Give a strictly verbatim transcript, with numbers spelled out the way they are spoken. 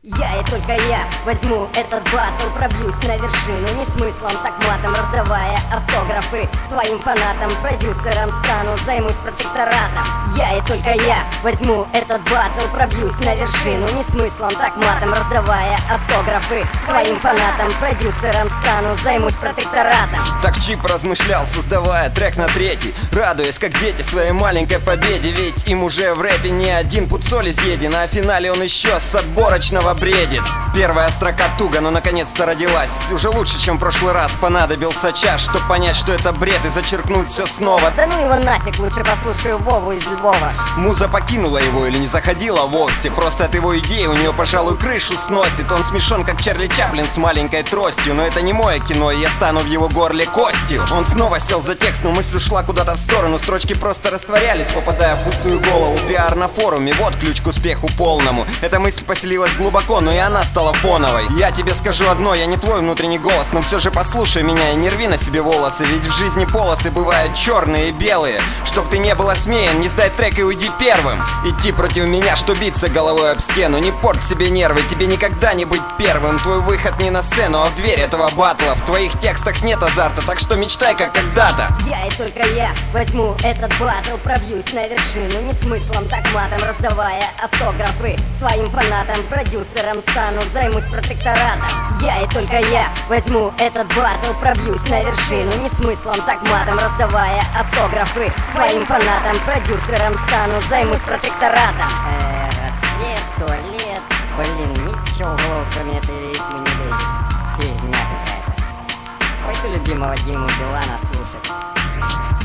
Я и только я возьму этот батл, пробьюсь на вершину не смыслом, так матом, раздавая автографы своим фанатам, продюсерам стану, займусь протекторатом. Я и только я возьму этот батл, пробьюсь на вершину не смыслом, так матом, раздавая автографы своим фанатам, продюсерам стану, займусь протекторатом. Так Чип размышлял, создавая трек на третий, радуясь как дети своей маленькой победе. Ведь им уже в рэпе не один пуд соли съеден, а в финале он еще с отборочного бредит. Первая строка туго, но наконец-то родилась. Уже лучше, чем в прошлый раз. Понадобился час, чтобы понять, что это бред, и зачеркнуть все снова. Да ну его нафиг, лучше послушаю Вову из Львова. Муза покинула его или не заходила вовсе, просто от его идеи у нее, пожалуй, крышу сносит. Он смешон, как Чарли Чаплин с маленькой тростью, но это не мое кино, и я стану в его горле костью. Он снова сел за текст, но мысль ушла куда-то в сторону. Строчки просто растворялись, попадая в пустую голову. Пиар на форуме, вот ключ к успеху полному. Эта мысль поселилась глубоко, но и она стала фоновой. Я тебе скажу одно, я не твой внутренний голос, но все же послушай меня и не рви на себе волосы. Ведь в жизни полосы бывают черные и белые. Чтоб ты не был осмеян, не сдай трек и уйди первым. Идти против меня, что биться головой об стену. Не порть себе нервы, тебе никогда не быть первым. Твой выход не на сцену, а в дверь этого батла. В твоих текстах нет азарта, так что мечтай как когда-то. Я и только я возьму этот батл, пробьюсь на вершину не смыслом, так матом, раздавая автографы своим фанатам, продюсерам стану, займусь протекторатом. Я и только я возьму этот батл, пробьюсь на вершину не смыслом, так матом, раздавая автографы своим фанатам, продюсерам стану, займусь протекторатом. Э, рассвет, туалет, блин, ничего в голову кроме этой ритмы не лезет. Фигня какая-то. Пойду любимого Диму Билана слушать.